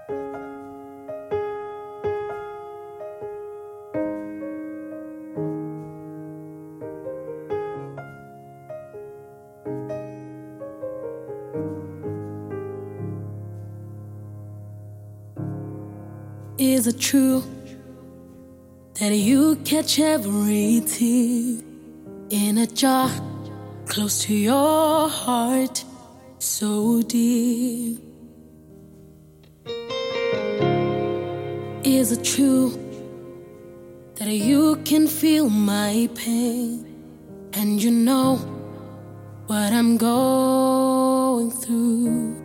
Is it true that you catch every tear in a jar close to your heart, so dear? Is it true that you can feel my pain and you know what I'm going through?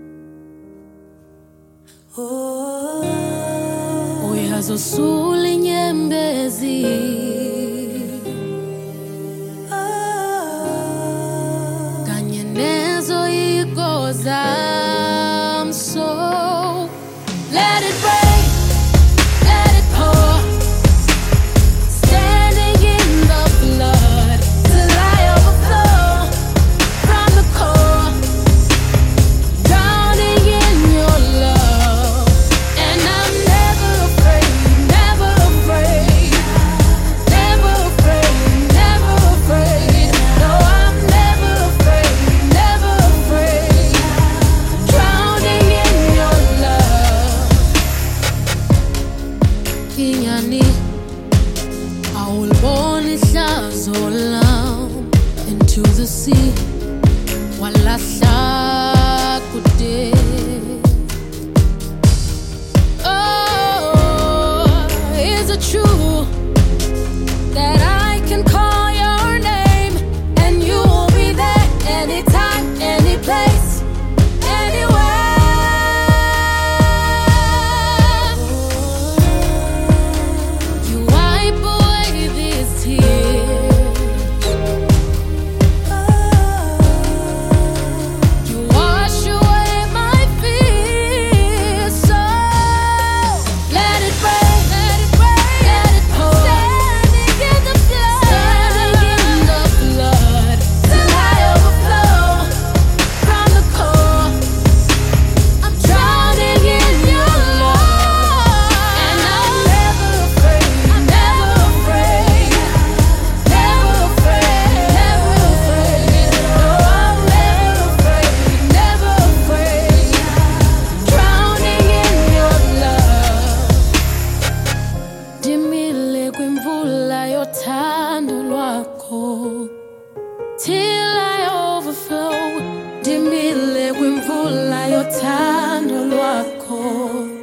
Uyazosula inyembezi kanye nezoyiko zami, so let it rain, let it pour, standing in the flood till I overflow from the core, drowning in your love. And I'm never afraid, never afraid, never afraid, never afraid. No, I'm never afraid, never afraid, drowning in your love. Kinyani awulibona ihlazo lam into the sea, walahla kude. Oh, is it true that I can call your name and you will be there anytime, any place, anywhere? You wipe away these tears, you wash away my fears, so let it rain, let it rain, let it pour, standing in the flood, till I overflow from the core. I'm drowning in your love, and I'm never afraid, never afraid, never afraid, never afraid. No, I'm never afraid, never afraid, drowning in your love. Dimile kwimvula yothando lwakho till I overflow. Dimile kwimvula yothando lwakho.